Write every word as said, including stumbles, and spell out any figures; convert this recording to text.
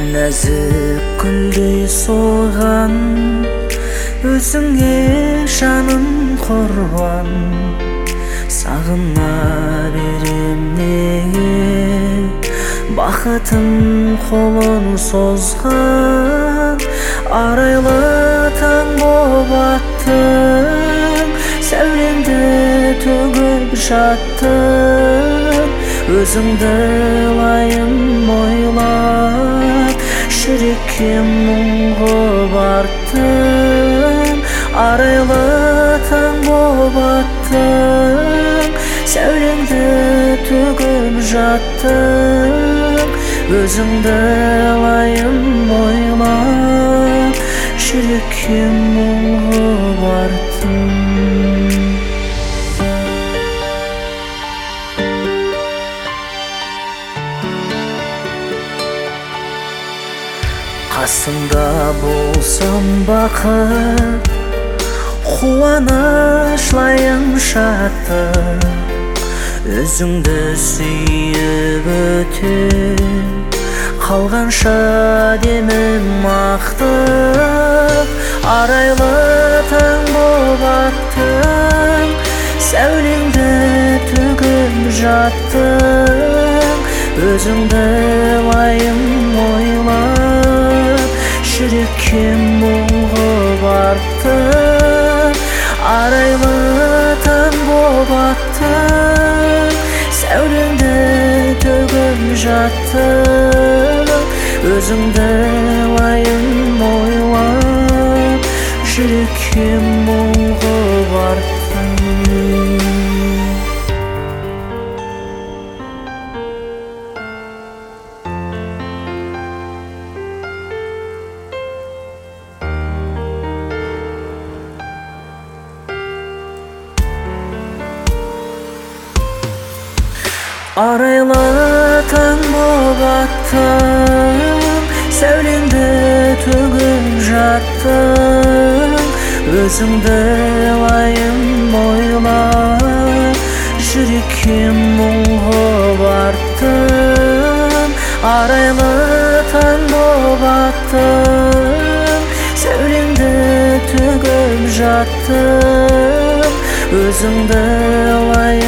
нәзік гүлдей солған, өзіңе жаным құрбан. Сағына берем неге, бақытым қолын созған. Арайлы таң боп аттың, сәулеңді төгіп жаттың. Өзіңді лайым ойлап, жүрекке мұңғы барттың. Арайлы таң боп аттың, сәулеңді төгіп жаттың. Өзіңді лайым ойлап, жүрекке мұңғы барттың. Қасымда болсам бақыт, қуаныш лайым шаттық. Өзіңді сүйіп өтем, қалғанша демім ақтық. Арайлы таң боп аттың, сәулеңді төгіп жаттың. Өзіңді лайым ойлап, жүрекке мұңғы барттың. Арайлы таң боп аттың, сәулеңді төгіп жаттың. Өзіңді лайым ойлап, жүрекке мұңғы барттың. Арайлы таң боп аттың, сәулеңді төгіп жаттың. Өзіңді лайым ойлап, жүрекке мұңғы барттың. Арайлы таң боп аттың, сәулеңді төгіп жаттың. Өзіңді лайым